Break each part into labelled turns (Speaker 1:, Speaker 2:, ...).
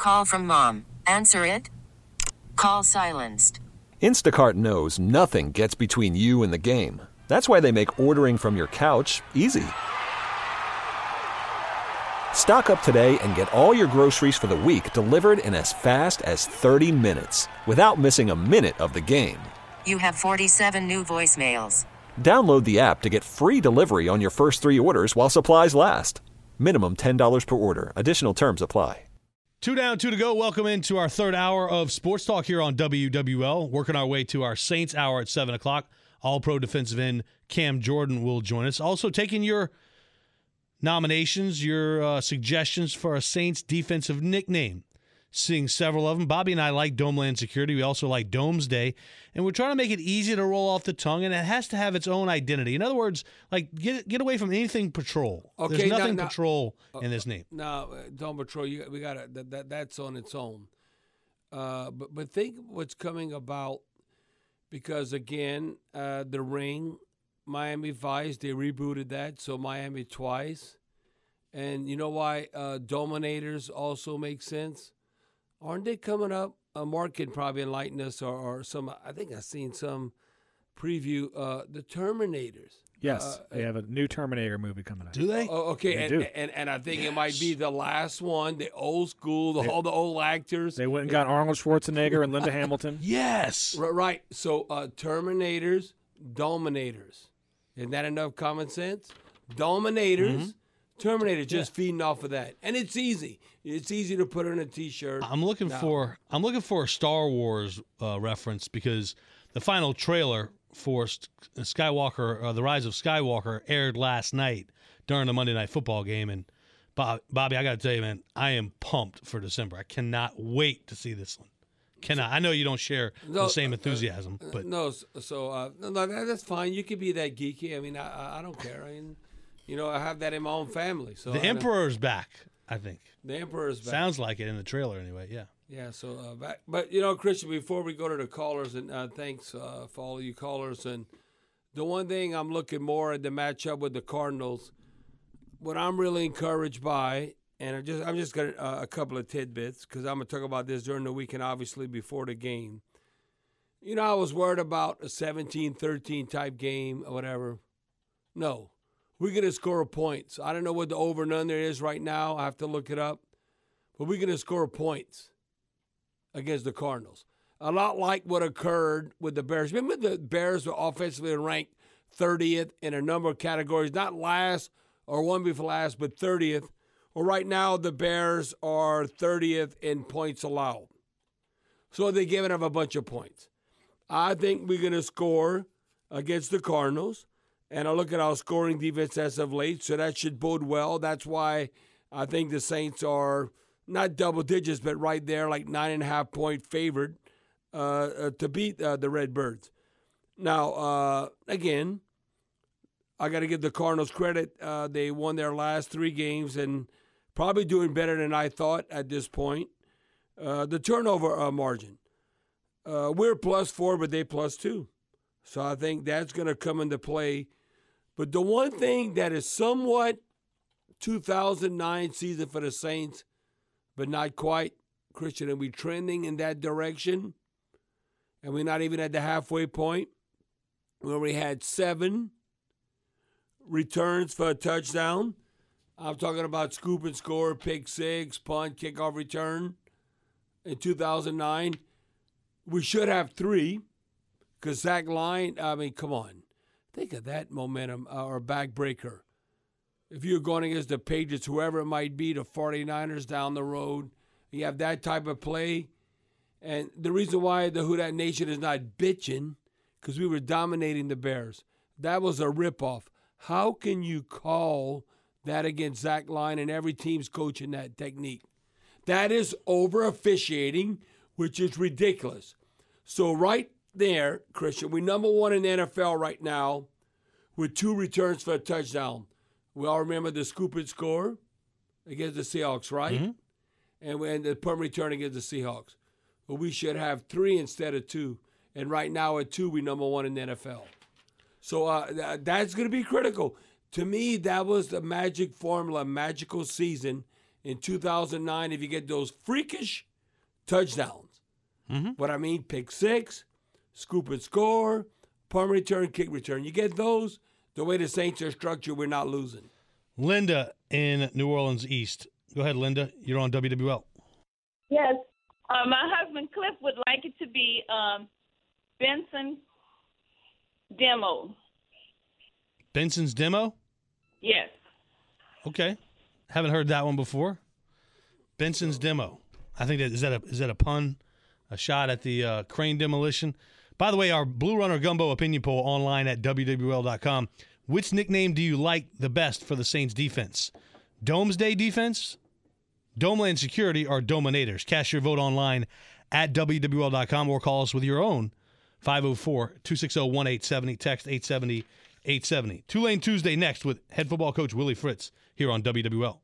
Speaker 1: Call from mom. Answer it. Call silenced.
Speaker 2: Instacart knows nothing gets between you and the game. That's why they make ordering from your couch easy. Stock up today and get all your groceries for the week delivered in as fast as 30 minutes without missing a minute of the game.
Speaker 1: You have 47 new voicemails.
Speaker 2: Download the app to get free delivery on your first 3 orders while supplies last. Minimum $10 per order. Additional terms apply.
Speaker 3: 2 down, 2 to go. Welcome into our third hour of Sports Talk here on WWL. Working our way to our Saints hour at 7 o'clock. All-Pro defensive end Cam Jordan will join us. Also taking your nominations, your suggestions for a Saints defensive nickname. Seeing several of them. Bobby and I like Domeland Security. We also like Domes Day. And we're trying to make it easy to roll off the tongue, and it has to have its own identity. In other words, like get away from anything patrol.
Speaker 4: Okay,
Speaker 3: there's nothing patrol in this name.
Speaker 4: No, Dome Patrol, we got that's on its own. But think what's coming about, because again, the Ring, Miami Vice, they rebooted that, so Miami twice. And you know why Dominators also make sense? Aren't they coming up? Mark can probably enlighten us, or some. I think I've seen some preview. The Terminators.
Speaker 5: Yes, they have a new Terminator movie coming out.
Speaker 3: Do they?
Speaker 4: Oh, okay,
Speaker 5: They do.
Speaker 4: And I think it might be the last one, the old school, all the old actors.
Speaker 5: They went and got Arnold Schwarzenegger and Linda Hamilton.
Speaker 3: Yes.
Speaker 4: Right. So Terminators, Dominators. Isn't that enough common sense? Dominators, Terminators, just feeding off of that, and it's easy. It's easy to put on a T-shirt.
Speaker 3: I'm looking for a Star Wars reference, because the final trailer for Skywalker, The Rise of Skywalker, aired last night during the Monday Night Football game. And Bobby, I got to tell you, man, I am pumped for December. I cannot wait to see this one. I know you don't share the same enthusiasm, but
Speaker 4: no. So that's fine. You can be that geeky. I mean, I don't care. I mean, I have that in my own family. So
Speaker 3: the Emperor's back, I think.
Speaker 4: The Emperor's back.
Speaker 3: Sounds like it in the trailer anyway, yeah.
Speaker 4: Yeah, so back. But, Christian, before we go to the callers, and thanks for all of you callers, and the one thing I'm looking more at the matchup with the Cardinals, what I'm really encouraged by, and I'm just got a couple of tidbits, because I'm going to talk about this during the weekend, obviously, before the game. I was worried about a 17-13 type game or whatever. No. We're going to score points. I don't know what the over and under is right now. I have to look it up. But we're going to score points against the Cardinals. A lot like what occurred with the Bears. Remember, the Bears were offensively ranked 30th in a number of categories, not last or one before last, but 30th. Well, right now the Bears are 30th in points allowed. So they're giving up a bunch of points. I think we're going to score against the Cardinals. And I look at our scoring defense as of late, so that should bode well. That's why I think the Saints are not double digits, but right there, like 9.5-point favored to beat the Redbirds. Now, again, I got to give the Cardinals credit. They won their last 3 games and probably doing better than I thought at this point. The turnover margin. We're +4, but they +2. So I think that's going to come into play. But the one thing that is somewhat 2009 season for the Saints, but not quite, Christian, and we're trending in that direction, and we're not even at the halfway point. We already had 7 returns for a touchdown. I'm talking about scoop and score, pick 6, punt, kickoff return in 2009. We should have 3. Because Zach Line, I mean, come on. Think of that momentum or backbreaker. If you're going against the Patriots, whoever it might be, the 49ers down the road, you have that type of play. And the reason why the Who Dat Nation is not bitching, because we were dominating the Bears. That was a ripoff. How can you call that against Zach Line and every team's coaching that technique? That is over-officiating, which is ridiculous. So right there, Christian, we're number 1 in the NFL right now with 2 returns for a touchdown. We all remember the scoop and score against the Seahawks, right? Mm-hmm. And the punt return against the Seahawks. But we should have 3 instead of 2. And right now at 2, we're number 1 in the NFL. So that's going to be critical. To me, that was the magic formula, magical season in 2009 if you get those freakish touchdowns. What I mean, pick six, scoop and score, punt return, kick return. You get those, the way the Saints are structured, we're not losing.
Speaker 3: Linda in New Orleans East. Go ahead, Linda. You're on WWL.
Speaker 6: Yes. My husband Cliff would like it to be Benson Demo.
Speaker 3: Benson's Demo?
Speaker 6: Yes.
Speaker 3: Okay. Haven't heard that one before. Benson's Demo. I think is that a pun? A shot at the crane demolition. By the way, our Blue Runner Gumbo opinion poll online at WWL.com. Which nickname do you like the best for the Saints defense? Domesday defense, Domeland Security, or Dominators? Cast your vote online at WWL.com or call us with your own 504-260-1870. Text 870-870. Tulane Tuesday next with head football coach Willie Fritz here on WWL.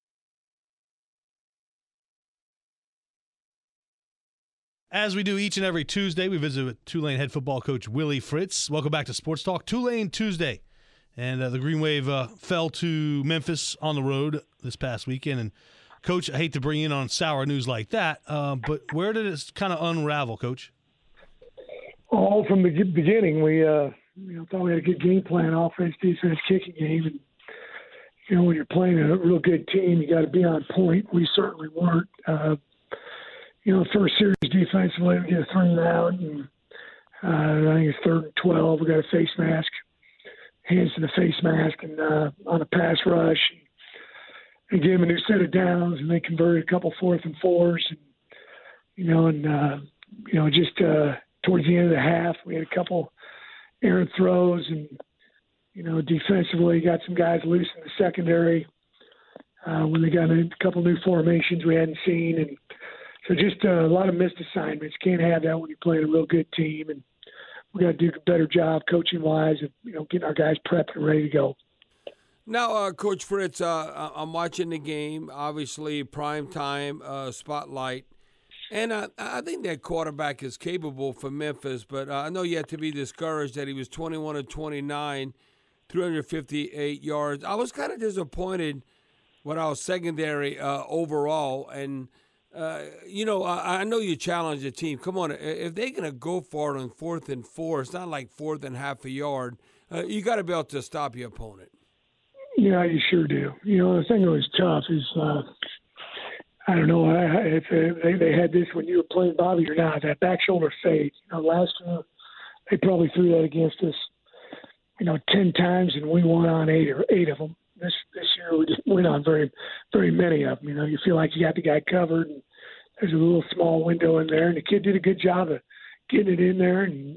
Speaker 3: As we do each and every Tuesday, we visit with Tulane head football coach Willie Fritz. Welcome back to Sports Talk. Tulane Tuesday. And the Green Wave fell to Memphis on the road this past weekend. And, Coach, I hate to bring in on sour news like that, but where did it kind of unravel, Coach?
Speaker 7: All from the beginning, we thought we had a good game plan, offense, defense, kicking game. And, when you're playing a real good team, you got to be on point. We certainly weren't. First series defensively, we get a 3-and-out, and I think it's 3rd and 12. We got a face mask, hands to the face mask, and on a pass rush, and gave them a new set of downs, and they converted a couple 4th and 4s, just towards the end of the half, we had a couple errant throws, and defensively got some guys loose in the secondary when they got a couple new formations we hadn't seen, and so just a lot of missed assignments. Can't have that when you're playing a real good team, and we got to do a better job coaching-wise of getting our guys prepped and ready to go.
Speaker 4: Now, Coach Fritz, I'm watching the game. Obviously, prime time spotlight, and I think that quarterback is capable for Memphis. But I know you have to be discouraged that he was 21 of 29, 358 yards. I was kind of disappointed when I was secondary overall, and. I know you challenge the team. Come on, if they're going to go for it on 4th and 4, it's not like 4th and half a yard. You got to be able to stop your opponent.
Speaker 7: Yeah, you sure do. The thing that was tough is, I don't know if they had this when you were playing Bobby or not, that back shoulder fade. Last year they probably threw that against us, 10 times, and we won on 8 of them. This year we just went on very, very many of them. You feel like you got the guy covered, and there's a little small window in there, and the kid did a good job of getting it in there and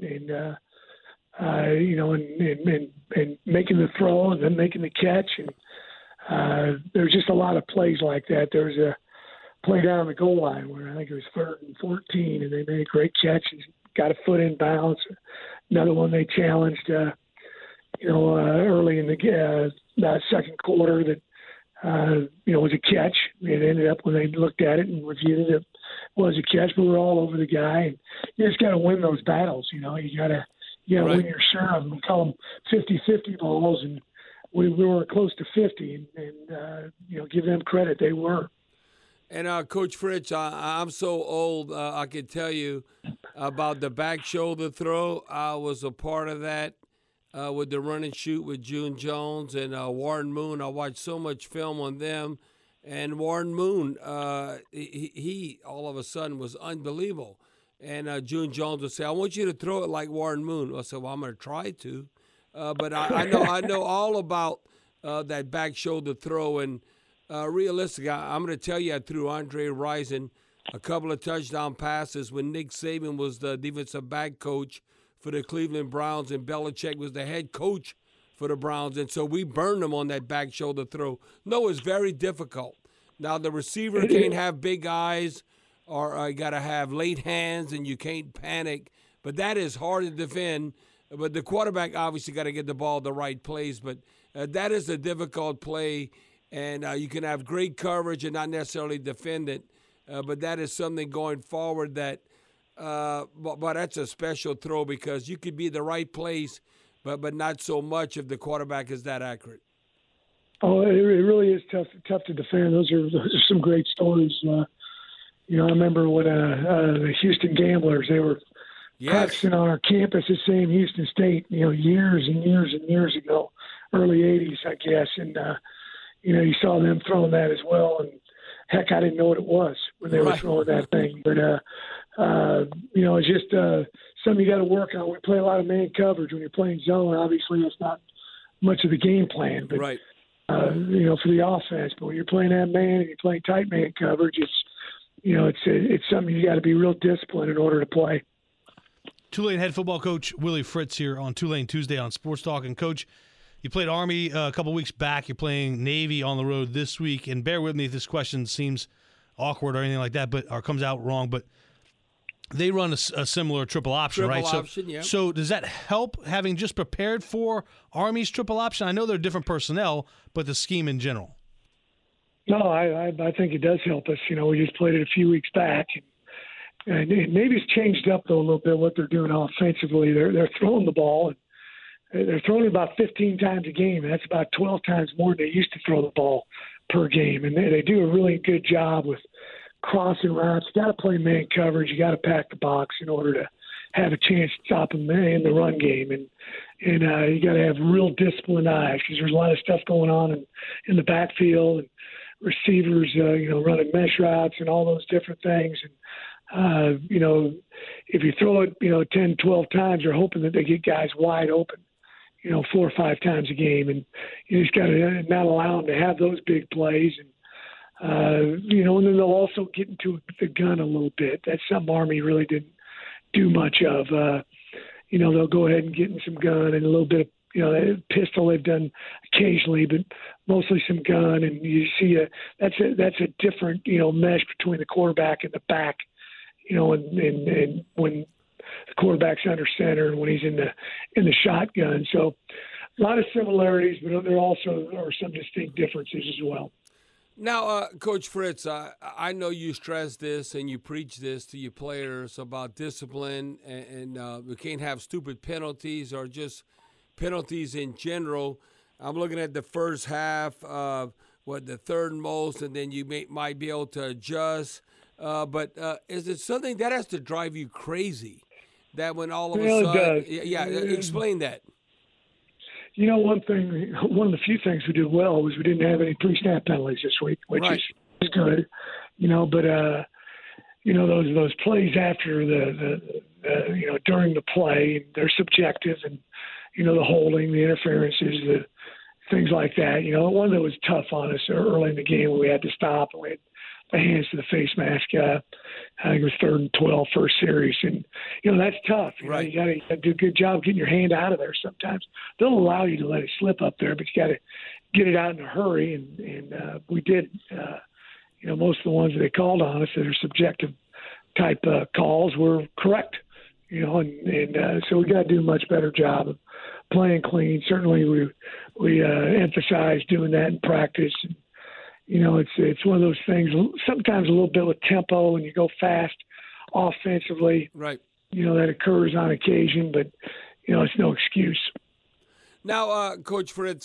Speaker 7: making the throw and then making the catch. And there's just a lot of plays like that. There was a play down the goal line where I think it was 3rd and 14, and they made a great catch and got a foot in bounds. Another one they challenged, early in the second quarter that, was a catch. It ended up when they looked at it and reviewed it, it was a catch, but we're all over the guy. And you just got to win those battles, You got to win your share of them. We call them 50-50 balls, and we were close to 50, and give them credit. They were.
Speaker 4: And Coach Fritz, I'm so old, I can tell you about the back shoulder throw. I was a part of that. With the run and shoot with June Jones and Warren Moon. I watched so much film on them. And Warren Moon, he all of a sudden was unbelievable. And June Jones would say, I want you to throw it like Warren Moon. I said, well, I'm going to try to. But I know all about that back shoulder throw. And realistically, I'm going to tell you, I threw Andre Rison a couple of touchdown passes when Nick Saban was the defensive back coach for the Cleveland Browns, and Belichick was the head coach for the Browns. And so we burned them on that back shoulder throw. No, it's very difficult. Now, the receiver can't have big eyes or you got to have late hands, and you can't panic. But that is hard to defend. But the quarterback obviously got to get the ball the right place. But that is a difficult play, and you can have great coverage and not necessarily defend it. But that is something going forward that but that's a special throw because you could be the right place, but not so much if the quarterback is that accurate.
Speaker 7: Oh, it really is tough to defend. Those are some great stories. I remember when the Houston Gamblers, they were practicing on our campus at Sam Houston State, years and years and years ago, early 80s, I guess. And, you saw them throwing that as well. And, heck, I didn't know what it was when they were throwing that thing. But, it's just something you got to work on. We play a lot of man coverage. When you're playing zone, obviously that's not much of the game plan. But, for the offense. But when you're playing that man and you're playing tight man coverage, it's something you got to be real disciplined in order to play.
Speaker 3: Tulane head football coach Willie Fritz here on Tulane Tuesday on Sports Talk. And, Coach, you played Army a couple weeks back. You're playing Navy on the road this week. And bear with me if this question seems awkward or anything like that, or comes out wrong. But they run a similar triple option, right? So does that help having just prepared for Army's triple option? I know they're different personnel, but the scheme in general.
Speaker 7: No, I think it does help us. We just played it a few weeks back. And maybe it's changed up, though, a little bit what they're doing offensively. They're throwing the ball. And they're throwing it about 15 times a game. And that's about 12 times more than they used to throw the ball per game. And they do a really good job with crossing routes. You got to play man coverage. You got to pack the box in order to have a chance to stop them in the run game. And you got to have real disciplined eyes because there's a lot of stuff going on in the backfield and receivers, running mesh routes and all those different things. And if you throw it, 10, 12 times, you're hoping that they get guys wide open, 4 or 5 times a game. And you just got to not allow them to have those big plays. And, and then they'll also get into the gun a little bit. That's something Army really didn't do much of. They'll go ahead and get in some gun and a little bit of, pistol they've done occasionally, but mostly some gun. And you see that's a different, mesh between the quarterback and the back. And when the quarterback's under center and when he's in the shotgun. So a lot of similarities, but there also are some distinct differences as well.
Speaker 4: Now, Coach Fritz, I know you stress this and you preach this to your players about discipline and we can't have stupid penalties or just penalties in general. I'm looking at the first half, the third most, and then you might be able to adjust. But is it something that has to drive you crazy? That when all of a sudden, explain that.
Speaker 7: One of the few things we did well was we didn't have any pre-snap penalties this week, which is good. But those plays after the during the play, they're subjective, and the holding, the interferences, the things like that. One that was tough on us early in the game when we had to stop and we had the hands to the face mask. I think it was 3rd and 12, first series. And, that's tough. You got to do a good job getting your hand out of there sometimes. They'll allow you to let it slip up there, but you got to get it out in a hurry. And we did, most of the ones that they called on us that are subjective type calls were correct. So we got to do a much better job of playing clean. Certainly we emphasize doing that in practice. And, it's one of those things, sometimes a little bit with tempo and you go fast offensively.
Speaker 4: Right.
Speaker 7: That occurs on occasion, but, it's no excuse.
Speaker 4: Now, Coach Fritz,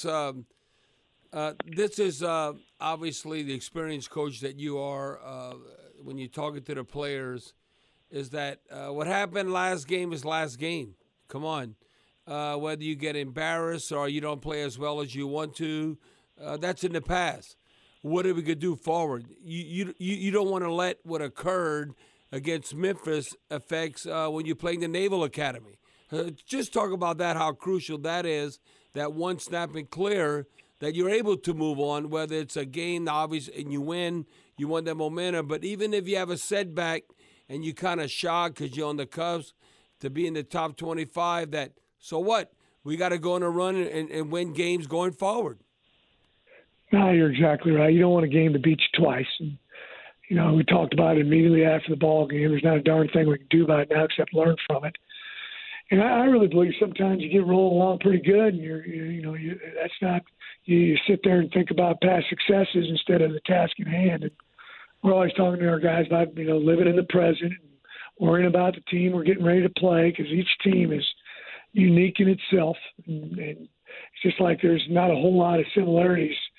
Speaker 4: this is obviously the experienced coach that you are when you're talking to the players, is that what happened last game is last game. Come on. Whether you get embarrassed or you don't play as well as you want to, that's in the past. What are we going to do forward? You don't want to let what occurred against Memphis affects when you're playing the Naval Academy. Just talk about that, how crucial that is, that one snap and clear, that you're able to move on, whether it's a game, obviously, and you win, you want that momentum. But even if you have a setback and you kind of shocked because you're on the cusp to be in the top 25, so what? We got to go on a run and win games going forward.
Speaker 7: No, you're exactly right. You don't want a game to beat you twice. And, we talked about it immediately after the ball game. There's not a darn thing we can do about it now except learn from it. And I really believe sometimes you get rolling along pretty good, and that's not you sit there and think about past successes instead of the task in hand. And we're always talking to our guys about living in the present, and worrying about the team we're getting ready to play, because each team is unique in itself, and it's just like there's not a whole lot of similarities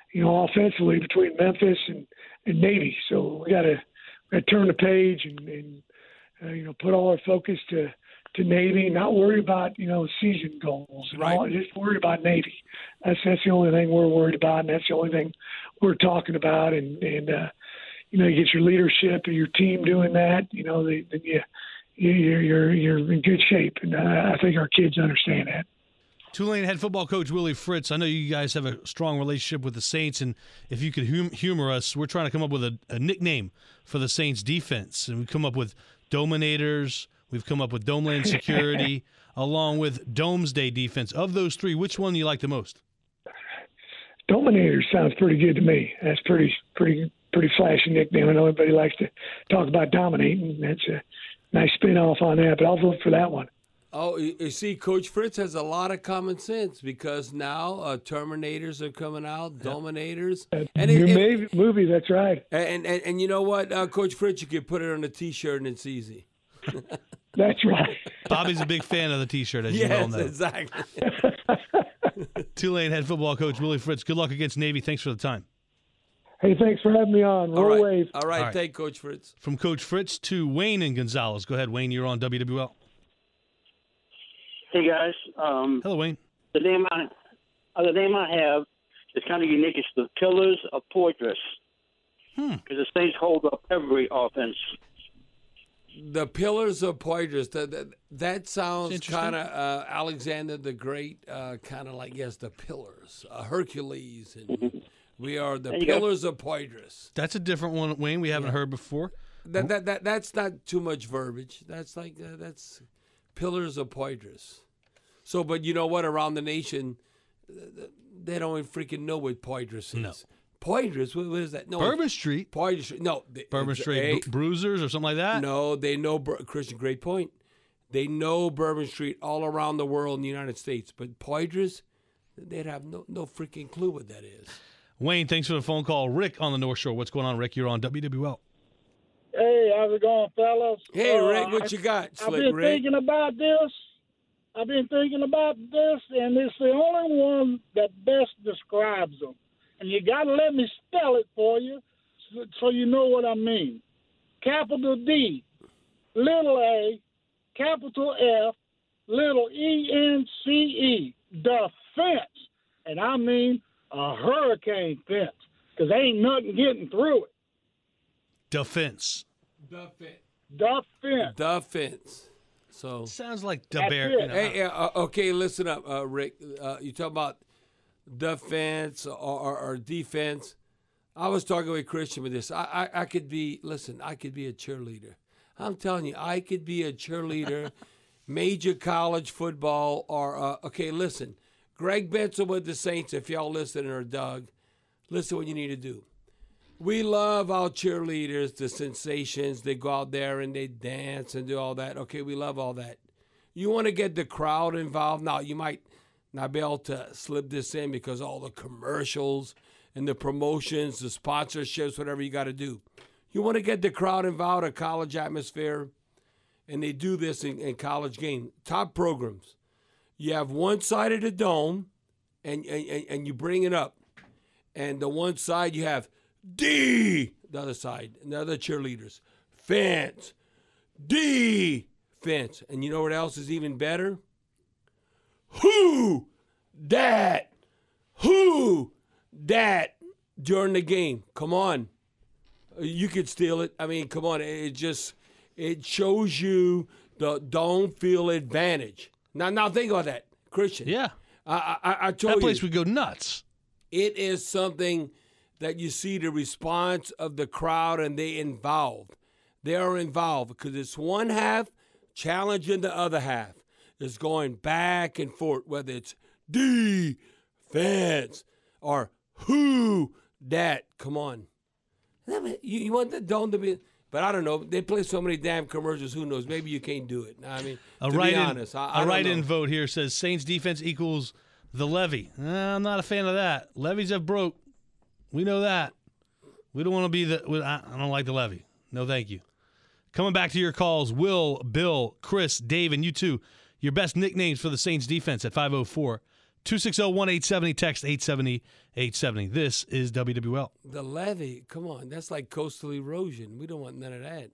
Speaker 7: offensively between Memphis and Navy. So we got to turn the page and put all our focus to Navy, not worry about, season goals and all, just worry about Navy. That's the only thing we're worried about, and that's the only thing we're talking about. And you get your leadership and your team doing that, then you're in good shape. And I think our kids understand that.
Speaker 3: Tulane head football coach Willie Fritz, I know you guys have a strong relationship with the Saints, and if you could humor us, we're trying to come up with a nickname for the Saints defense. And we've come up with Dominators, we've come up with Domeland Security, along with Domesday Defense. Of those three, which one do you like the most?
Speaker 7: Dominator sounds pretty good to me. That's pretty flashy nickname. I know everybody likes to talk about dominating. That's a nice spin-off on that, but I'll vote for that one.
Speaker 4: Oh, you see, Coach Fritz has a lot of common sense because now Terminators are coming out, Dominators.
Speaker 7: New movie, that's right.
Speaker 4: And you know what, Coach Fritz, you can put it on a T-shirt and it's easy.
Speaker 7: That's right.
Speaker 3: Bobby's a big fan of the T-shirt, as you well know.
Speaker 4: Yes, exactly.
Speaker 3: Tulane head football coach Willie Fritz, good luck against Navy. Thanks for the time.
Speaker 7: Hey, thanks for having me on. Roll wave.
Speaker 4: All right. Thank Coach Fritz.
Speaker 3: From Coach Fritz to Wayne and Gonzales. Go ahead, Wayne. You're on WWL.
Speaker 8: Hey guys.
Speaker 3: Hello, Wayne.
Speaker 8: The name I have is kind of unique. It's the Pillars of Poitras. Because the Saints hold up every offense.
Speaker 4: The Pillars of Poitras. That sounds kind of Alexander the Great. Kind of like the Pillars, Hercules, and we are the Pillars of Poitras.
Speaker 3: That's a different one, Wayne. We haven't heard before.
Speaker 4: That's not too much verbiage. That's that's Pillars of Poitras. So, but you know what? Around the nation, they don't even freaking know what Poitras is.
Speaker 3: No.
Speaker 4: Poitras? What is that? No,
Speaker 3: Bourbon Street.
Speaker 4: Poitras Street. No.
Speaker 3: Bourbon Street Bruisers or something like that?
Speaker 4: No, they know, Christian, great point. They know Bourbon Street all around the world in the United States. But Poitras, they'd have no freaking clue what that is.
Speaker 3: Wayne, thanks for the phone call. Rick on the North Shore. What's going on, Rick? You're on WWL.
Speaker 9: Hey, how's it going, fellas?
Speaker 4: Hey, Rick, what you got, Slick Rick?
Speaker 9: I've been thinking about this, and it's the only one that best describes them. And you got to let me spell it for you so you know what I mean. Capital D, little a, capital F, little E-N-C-E, defense. And I mean a hurricane fence, because ain't nothing getting through it.
Speaker 3: Defense.
Speaker 4: Defense. So
Speaker 3: sounds like the bear.
Speaker 4: Hey, okay, listen up, Rick. You talk about defense or defense. I was talking with Christian with this. I could be a cheerleader. I'm telling you, I could be a cheerleader, major college football, or okay, listen. Greg Benson with the Saints, if y'all listening, or Doug, listen what you need to do. We love our cheerleaders, the sensations. They go out there and they dance and do all that. Okay, we love all that. You want to get the crowd involved. Now, you might not be able to slip this in because all the commercials and the promotions, the sponsorships, whatever you got to do. You want to get the crowd involved, a college atmosphere, and they do this in college games. Top programs. You have one side of the dome, and you bring it up. And the one side you have D, the other side, and the other cheerleaders. Fence. D, fence. And you know what else is even better? Who dat during the game. Come on. You could steal it. I mean, come on. It shows you the don't feel advantage. Now think about that, Christian.
Speaker 3: Yeah.
Speaker 4: I told you.
Speaker 3: That place would go nuts.
Speaker 4: It is something that you see the response of the crowd, and they involved. They are involved because it's one half challenging the other half. It's going back and forth, whether it's defense or who dat. Come on. You want the dome to be... But I don't know. They play so many damn commercials. Who knows? Maybe you can't do it. I mean, to be honest, I don't
Speaker 3: write-in
Speaker 4: know.
Speaker 3: vote here says Saints defense equals the levy. I'm not a fan of that. Levies have broke. We know that. We don't want to be I don't like the levy. No, thank you. Coming back to your calls, Will, Bill, Chris, Dave, and you too. Your best nicknames for the Saints defense at 260-1870, text 870-870. This is WWL.
Speaker 4: The levee, come on, that's like coastal erosion. We don't want none of that.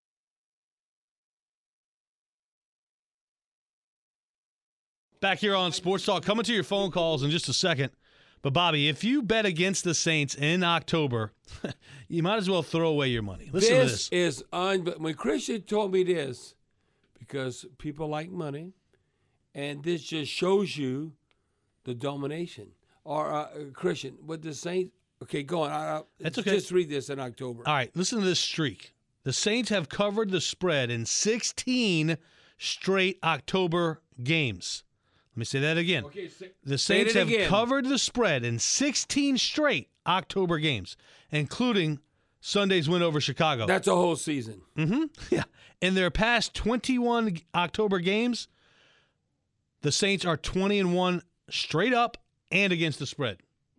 Speaker 3: Back here on Sports Talk, coming to your phone calls in just a second. But, Bobby, if you bet against the Saints in October, you might as well throw away your money. Listen to this.
Speaker 4: This is when Christian told me this, because people like money, and this just shows you the domination. Or, Christian, with the Saints, okay, go on.
Speaker 3: That's okay.
Speaker 4: Just read this in October.
Speaker 3: All right, listen to this streak. The Saints have covered the spread in 16 straight October games. Let me say that again.
Speaker 4: Okay,
Speaker 3: the Saints have
Speaker 4: again.
Speaker 3: covered the spread in 16 straight October games, including Sunday's win over Chicago.
Speaker 4: That's a whole season.
Speaker 3: Mm-hmm. Yeah. In their past 21 October games, the Saints are 20-1 straight up and against the spread.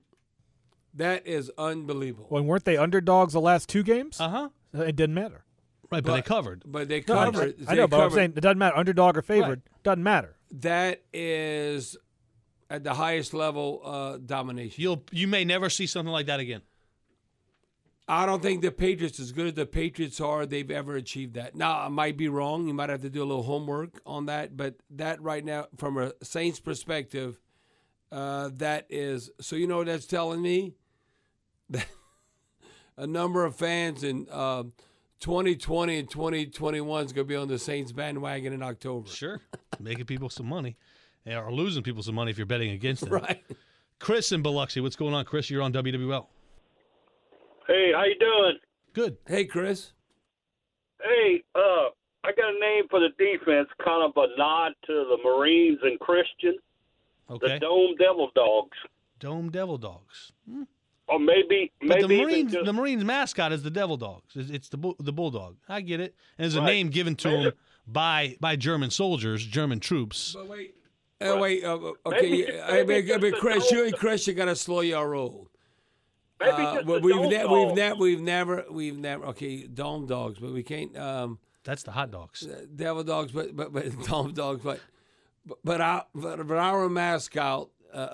Speaker 4: That is unbelievable.
Speaker 5: Well, weren't they underdogs the last 2 games?
Speaker 3: Uh-huh.
Speaker 5: It didn't matter.
Speaker 3: Right, but they covered.
Speaker 4: But they
Speaker 5: No,
Speaker 4: covered.
Speaker 5: I know, but I'm saying it doesn't matter. Underdog or favored, doesn't matter.
Speaker 4: That is at the highest level domination.
Speaker 3: You may never see something like that again.
Speaker 4: I don't think the Patriots, as good as the Patriots are, they've ever achieved that. Now, I might be wrong. You might have to do a little homework on that. But that right now, from a Saints perspective, that is – so you know what that's telling me? That a number of fans in 2020 and 2021 is going to be on the Saints bandwagon in October.
Speaker 3: Sure. Making people some money. Or losing people some money if you're betting against them.
Speaker 4: Right.
Speaker 3: Chris in Biloxi. What's going on, Chris? You're on WWL.
Speaker 10: Hey, how you doing?
Speaker 3: Good.
Speaker 4: Hey, Chris.
Speaker 10: Hey, I got a name for the defense, kind of a nod to the Marines and Christian.
Speaker 3: Okay.
Speaker 10: The Dome Devil Dogs.
Speaker 3: Dome Devil Dogs.
Speaker 10: Or maybe
Speaker 3: But
Speaker 10: even just,
Speaker 3: the Marines mascot is the Devil Dogs. It's the bulldog. I get it. And there's a
Speaker 10: Right.
Speaker 3: name given to them by German soldiers, German troops.
Speaker 4: But wait. Okay. Chris, you got to slow your roll.
Speaker 10: maybe just the
Speaker 4: we've
Speaker 10: Dome
Speaker 4: never.
Speaker 10: Dogs.
Speaker 4: Okay, Dome Dogs, but we can't.
Speaker 3: That's the hot dogs.
Speaker 4: Devil Dogs, but Dome Dogs, but our mascot.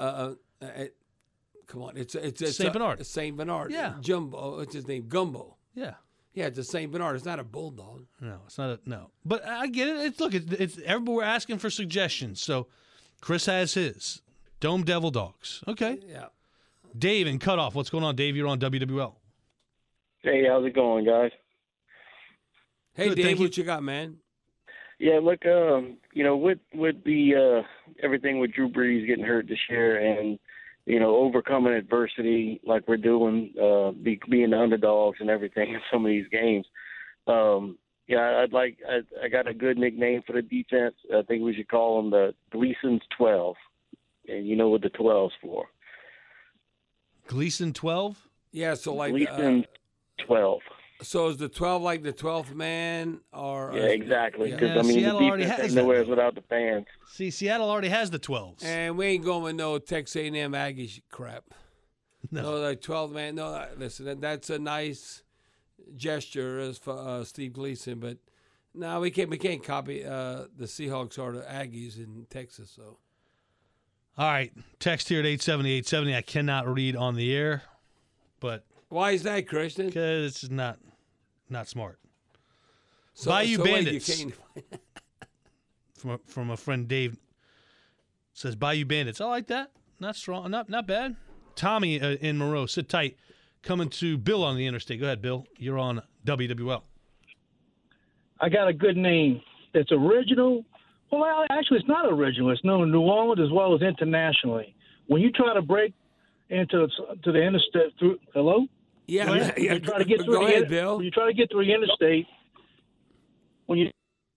Speaker 4: Come on, it's
Speaker 3: Saint Bernard.
Speaker 4: Saint Bernard.
Speaker 3: Yeah.
Speaker 4: Jumbo. What's his name? Gumbo.
Speaker 3: Yeah.
Speaker 4: Yeah, it's a Saint Bernard. It's not a bulldog.
Speaker 3: No, it's not no. But I get it. It's everybody. We're asking for suggestions. So Chris has his Dome Devil Dogs. Okay.
Speaker 4: Yeah.
Speaker 3: Dave in Cutoff. What's going on, Dave? You're on WWL.
Speaker 11: Hey, how's it going, guys?
Speaker 4: Hey,
Speaker 3: Good,
Speaker 4: Dave,
Speaker 3: thank you.
Speaker 4: what you got, man?
Speaker 11: Yeah, look, with the everything with Drew Brees getting hurt this year, and overcoming adversity like we're doing, being the underdogs and everything in some of these games. I got a good nickname for the defense. I think we should call them the Gleason's 12, and you know what the 12's for.
Speaker 3: Gleason 12.
Speaker 4: Yeah, so like
Speaker 11: Gleason's 12.
Speaker 4: So is the 12 like the 12th man, or
Speaker 11: Yeah, exactly. Because
Speaker 3: Yeah,
Speaker 11: the
Speaker 3: Seattle already
Speaker 11: defense
Speaker 3: has
Speaker 11: ain't
Speaker 3: that,
Speaker 11: nowhere
Speaker 3: though.
Speaker 11: without the fans.
Speaker 3: See, Seattle already has the 12s.
Speaker 4: And we ain't going with no Texas A&M Aggie crap.
Speaker 3: No.
Speaker 4: Like 12 man. No, listen, that's a nice gesture as for Steve Gleason, but no, we can't copy the Seahawks or the Aggies in Texas. So
Speaker 3: All right. Text here at 870-870. I cannot read on the air, but
Speaker 4: why is that, Christian?
Speaker 3: because it's not smart.
Speaker 4: So,
Speaker 3: Bayou
Speaker 4: so wait,
Speaker 3: Bandits.
Speaker 4: you can't.
Speaker 3: From a friend Dave says Bayou Bandits. I like that. Not strong. Not bad. Tommy in Monroe. Sit tight. Coming to Bill on the interstate. Go ahead, Bill. You're on WWL.
Speaker 12: I got a good name. It's original. Well, actually, it's not original. It's known in New Orleans as well as internationally. When you try to break into the interstate through, hello?
Speaker 4: Yeah,
Speaker 12: When you try to get through
Speaker 4: go ahead, Bill.
Speaker 12: When you try to get through the interstate, when you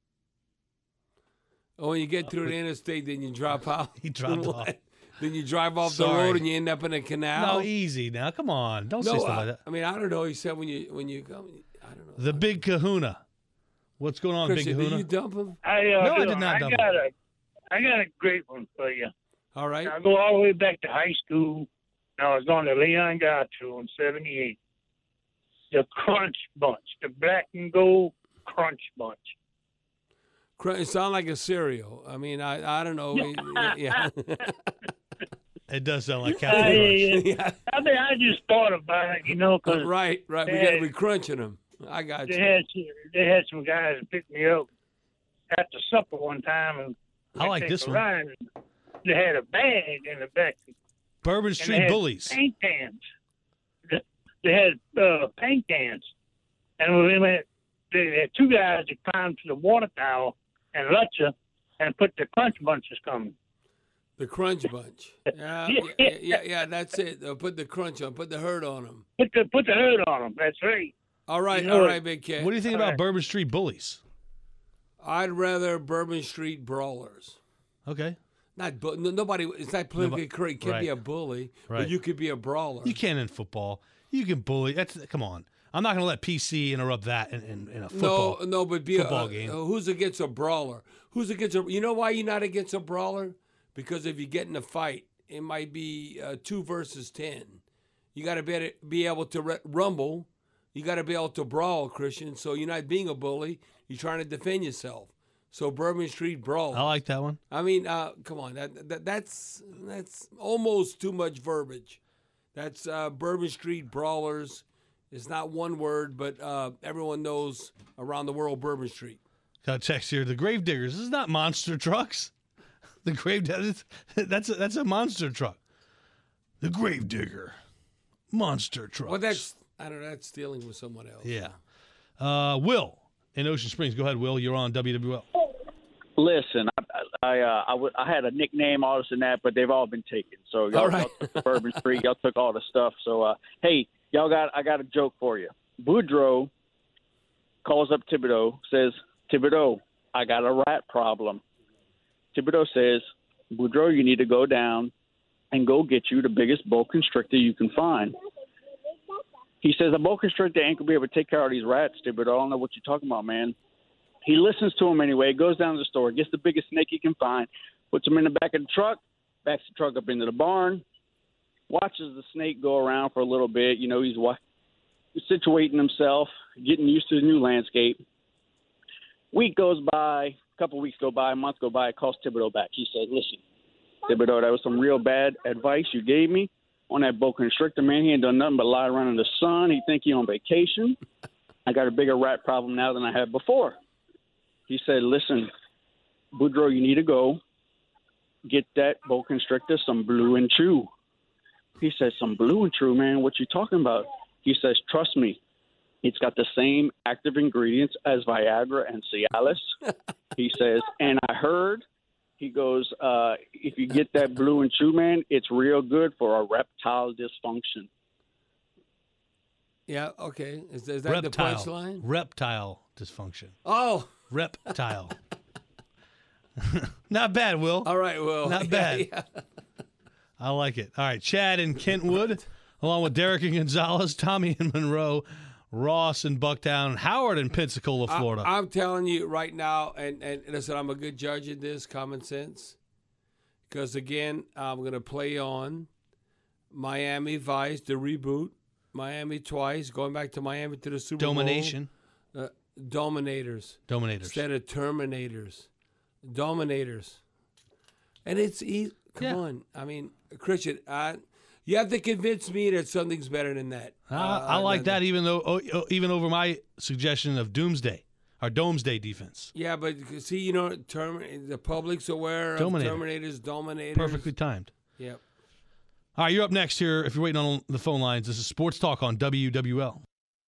Speaker 4: when you get through the interstate, then you drop out.
Speaker 3: He dropped off.
Speaker 4: Then you drive off
Speaker 3: Sorry.
Speaker 4: the road and you end up in a canal.
Speaker 3: No, easy now. Come on. Don't say
Speaker 4: No,
Speaker 3: stuff like that.
Speaker 4: I mean, I don't know. He said when you come, I don't know.
Speaker 3: The Big Kahuna. What's going on,
Speaker 4: Christian,
Speaker 3: Big
Speaker 4: did
Speaker 3: Kahuna?
Speaker 4: you dump him?
Speaker 12: I
Speaker 3: did not dump
Speaker 12: I got a great one for you.
Speaker 4: All right.
Speaker 12: I go all the way back to high school. I was on the Leon Gato in '78. The Crunch Bunch, the black and gold Crunch Bunch.
Speaker 4: It sounds like a cereal. I mean, I don't know. Yeah.
Speaker 3: It does sound like Captain Crunch.
Speaker 9: Yeah. I mean, I just thought about it, because
Speaker 4: right. We got to be crunching them. I got you.
Speaker 9: They had some guys that picked me up after supper one time, and
Speaker 3: I like this one.
Speaker 9: Ride. They had a bag in the back.
Speaker 3: Bourbon Street Bullies.
Speaker 9: Paint cans. They had paint cans, and they had two guys that climbed to the water tower and Lutcher and put the Crunch Bunches coming.
Speaker 4: The Crunch Bunch. Yeah, that's it. Put the crunch on. Put the herd on them.
Speaker 9: Put the herd on them. That's right.
Speaker 4: All right, Big K.
Speaker 3: What do you think about Bourbon Street Bullies?
Speaker 4: I'd rather Bourbon Street Brawlers.
Speaker 3: Okay.
Speaker 4: Nobody. It's not politically correct. You can't be a bully, but you could be a brawler.
Speaker 3: You can in football. You can bully. Come on. I'm not going to let PC interrupt that in a football.
Speaker 4: No, but
Speaker 3: football game.
Speaker 4: Who's against a brawler? Who's against a? You know why you're not against a brawler? Because if you get in a fight, it might be 2 versus 10. You got to be able to rumble. You got to be able to brawl, Christian. So you're not being a bully. You're trying to defend yourself. So Bourbon Street Brawl.
Speaker 3: I like that one.
Speaker 4: I mean, come on, that's almost too much verbiage. That's Bourbon Street Brawlers. It's not one word, but everyone knows around the world Bourbon Street.
Speaker 3: Got a text here. The Gravediggers. This is not monster trucks. The Gravediggers. That's a monster truck. The Gravedigger. Monster trucks.
Speaker 4: Well, that's stealing with someone else.
Speaker 3: Yeah. Will in Ocean Springs. Go ahead, Will. You're on WWL.
Speaker 13: Listen, I had a nickname, all this and that, but they've all been taken. So y'all took Bourbon Street, y'all took all the stuff. So hey, I got a joke for you. Boudreaux calls up Thibodeau, says, Thibodeau, I got a rat problem. Thibodeau says, Boudreaux, you need to go down and go get you the biggest boa constrictor you can find. He says, a boa constrictor ain't going to be able to take care of these rats, Thibodeau. I don't know what you're talking about, man. He listens to him anyway, goes down to the store, gets the biggest snake he can find, puts him in the back of the truck, backs the truck up into the barn, watches the snake go around for a little bit. You know, he's situating himself, getting used to the new landscape. Week goes by, a couple weeks go by, a month go by, calls Thibodeau back. He says, listen, Thibodeau, that was some real bad advice you gave me on that boa constrictor, man. He ain't done nothing but lie around in the sun. He think he on vacation. I got a bigger rat problem now than I had before. He said, listen, Boudreaux, you need to go get that boa constrictor some Blue and Chew. He says, some Blue and Chew, man, what you talking about? He says, trust me, it's got the same active ingredients as Viagra and Cialis. He says, and I heard, he goes, if you get that Blue and Chew, man, it's real good for erectile dysfunction.
Speaker 4: Yeah, okay. Is that the punchline?
Speaker 3: Reptile dysfunction.
Speaker 4: Oh.
Speaker 3: Reptile. Not bad, Will.
Speaker 4: All right, Will.
Speaker 3: Not bad.
Speaker 4: Yeah.
Speaker 3: I like it. All right, Chad in Kentwood, along with Derek and Gonzalez, Tommy in Monroe, Ross in Bucktown, Howard in Pensacola, Florida.
Speaker 4: I'm telling you right now, and listen, I'm a good judge of this, common sense, because, again, I'm going to play on Miami Vice, the reboot, Miami twice, going back to Miami to the Super
Speaker 3: Domination.
Speaker 4: Bowl. Dominators. Instead of Terminators. Dominators. And it's easy. Come on. I mean, Christian, you have to convince me that something's better than that.
Speaker 3: I like that even over my suggestion of Doomsday, our Domesday defense.
Speaker 4: Yeah, but see, the public's aware of Terminators, Dominators.
Speaker 3: Perfectly timed.
Speaker 4: Yep.
Speaker 3: All right, you're up next here. If you're waiting on the phone lines, this is Sports Talk on WWL.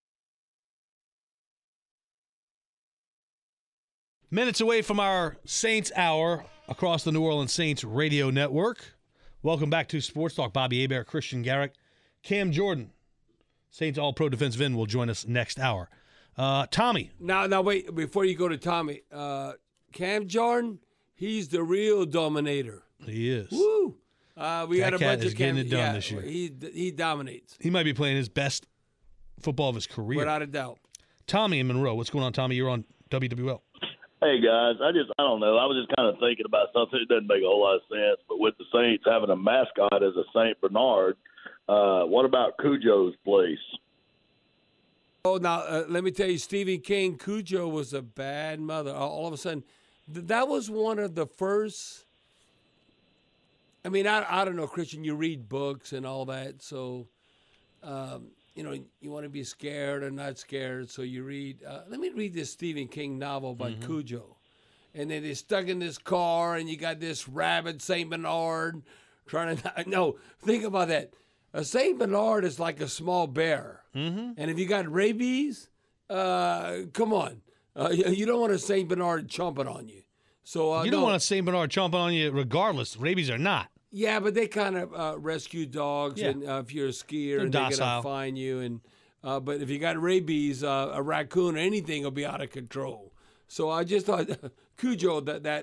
Speaker 3: Minutes away from our Saints Hour across the New Orleans Saints radio network. Welcome back to Sports Talk. Bobby Hebert, Christian Garrick, Cam Jordan, Saints All-Pro defensive end will join us next hour. Tommy.
Speaker 4: Now, wait. Before you go to Tommy, Cam Jordan, he's the real dominator.
Speaker 3: He is.
Speaker 4: Woo! We got a bunch of
Speaker 3: getting it done this year.
Speaker 4: He dominates.
Speaker 3: He might be playing his best football of his career.
Speaker 4: Without a doubt.
Speaker 3: Tommy in Monroe. What's going on, Tommy? You're on WWL.
Speaker 14: Hey, guys, I don't know. I was just kind of thinking about something. It doesn't make a whole lot of sense, but with the Saints having a mascot as a St. Bernard, what about Cujo's place?
Speaker 4: Oh, now, let me tell you, Stephen King, Cujo was a bad mother. All of a sudden, that was one of the first, I mean, I don't know, Christian, you read books and all that, so, you know, you want to be scared or not scared, so you read. Let me read this Stephen King novel by Cujo. And then they're stuck in this car, and you got this rabid St. Bernard trying to. No, think about that. A St. Bernard is like a small bear. And if you got rabies, come on. You don't want a St. Bernard chomping on you. So
Speaker 3: you don't want a St. Bernard chomping on you regardless, rabies or not.
Speaker 4: Yeah, but they kind of rescue dogs, and if you're a skier, and they're going to fine you. And but if you got rabies, a raccoon or anything will be out of control. So I just thought Cujo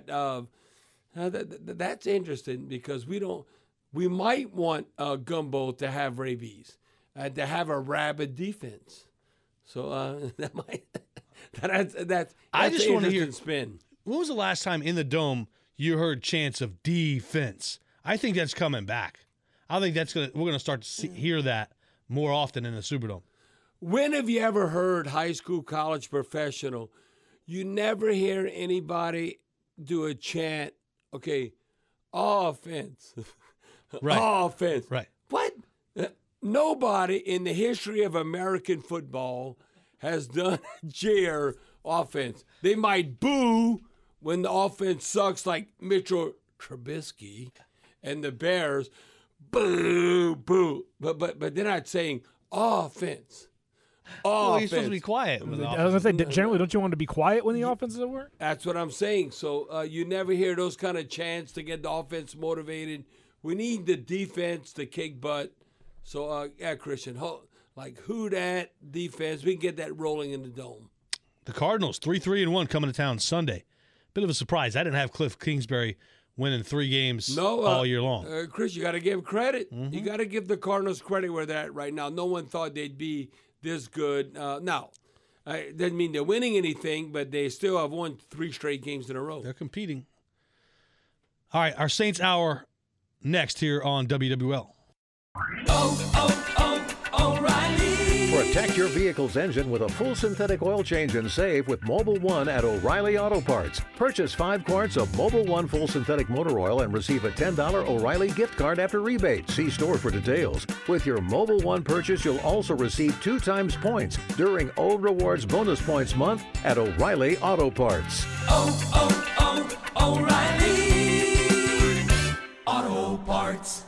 Speaker 4: that's interesting because we might want Gumbo to have rabies and to have a rabid defense. So that's
Speaker 3: I just want to hear
Speaker 4: spin.
Speaker 3: When was the last time in the Dome you heard chants of defense? I think that's coming back. I think we're gonna start to hear that more often in the Superdome.
Speaker 4: When have you ever heard high school, college, professional? You never hear anybody do a chant, okay, offense.
Speaker 3: Right.
Speaker 4: Offense.
Speaker 3: Right.
Speaker 4: What? Nobody in the history of American football has done a cheer offense. They might boo when the offense sucks like Mitchell Trubisky and the Bears. Boo, boo. But they're not saying offense.
Speaker 3: Well, you're supposed to be quiet.
Speaker 5: I was going to say, generally, don't you want to be quiet when the offense is at work?
Speaker 4: That's what I'm saying. So you never hear those kind of chants to get the offense motivated. We need the defense to kick butt. So, Christian, like who that defense, we can get that rolling in the Dome.
Speaker 3: The Cardinals, 3-1 coming to town Sunday. Bit of a surprise. I didn't have Cliff Kingsbury winning 3 games all year long.
Speaker 4: Chris, you got to give credit. You got to give the Cardinals credit where they're at right now. No one thought they'd be this good. Now, it doesn't mean they're winning anything, but they still have won 3 straight games in a row.
Speaker 3: They're competing. All right, our Saints Hour next here on WWL.
Speaker 15: O'Reilly. Protect your vehicle's engine with a full synthetic oil change and save with Mobil 1 at O'Reilly Auto Parts. Purchase 5 quarts of Mobil 1 full synthetic motor oil and receive a $10 O'Reilly gift card after rebate. See store for details. With your Mobil 1 purchase, you'll also receive 2 times points during O Rewards Bonus Points Month at O'Reilly Auto Parts.
Speaker 16: O'Reilly Auto Parts.